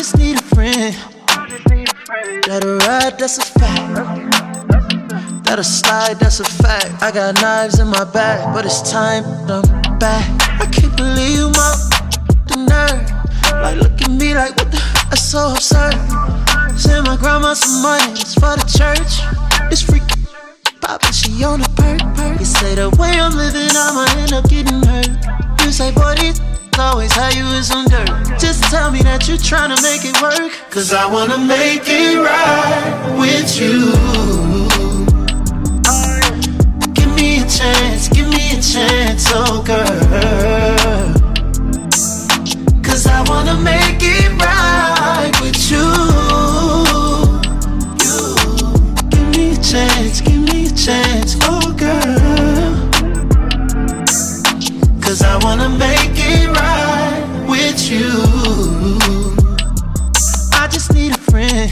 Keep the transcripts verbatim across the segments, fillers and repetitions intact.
just need a friend. That'll ride, that's a fact. That'll slide, that's a fact. I got knives in my bag, but it's time I'm back. I can't believe you, my the nerve. Like, look at me like, what the f***, that's so absurd. Send my grandma some money, it's for the church. It's freaky poppin', she on a perk, perk. You say the way I'm living, I'ma end up getting hurt. You say, boy, these always how you in some dirt. Just tell me that you tryna make it work, cause I wanna make it right with you. Give me a chance, give me a chance, oh girl. Cause I wanna make it right with you. You. Give me a chance, give me a chance, oh girl. Cause I wanna make it right with you. I just need a friend.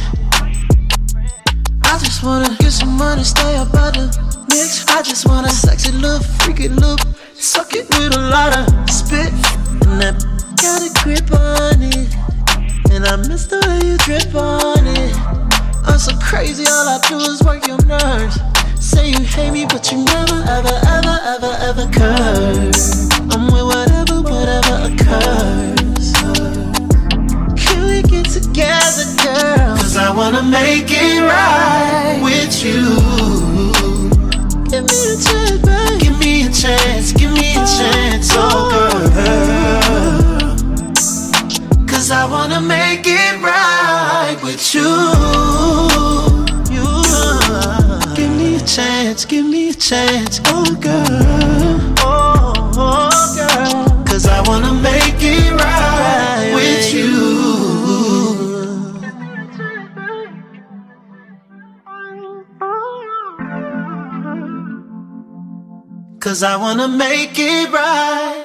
I just wanna get some money, stay up out the mix. I just want a sexy little, freaky little, suck it with a lot of spit. And that got a grip on it, and I miss the way you drip on it. I'm so crazy, all I do is work your nerves. Say you hate me, but you never, ever, ever, ever, ever curse. I'm with whatever, whatever occurs. Can we get together, girl? Cause I wanna make it right with you. Give me a chance, babe. Give me a chance, give me a chance, oh girl. Cause I wanna make it right with you. You. Give me a chance, give me a chance, oh girl. Oh, oh girl. Cause I wanna make it right with you. Cause I wanna make it right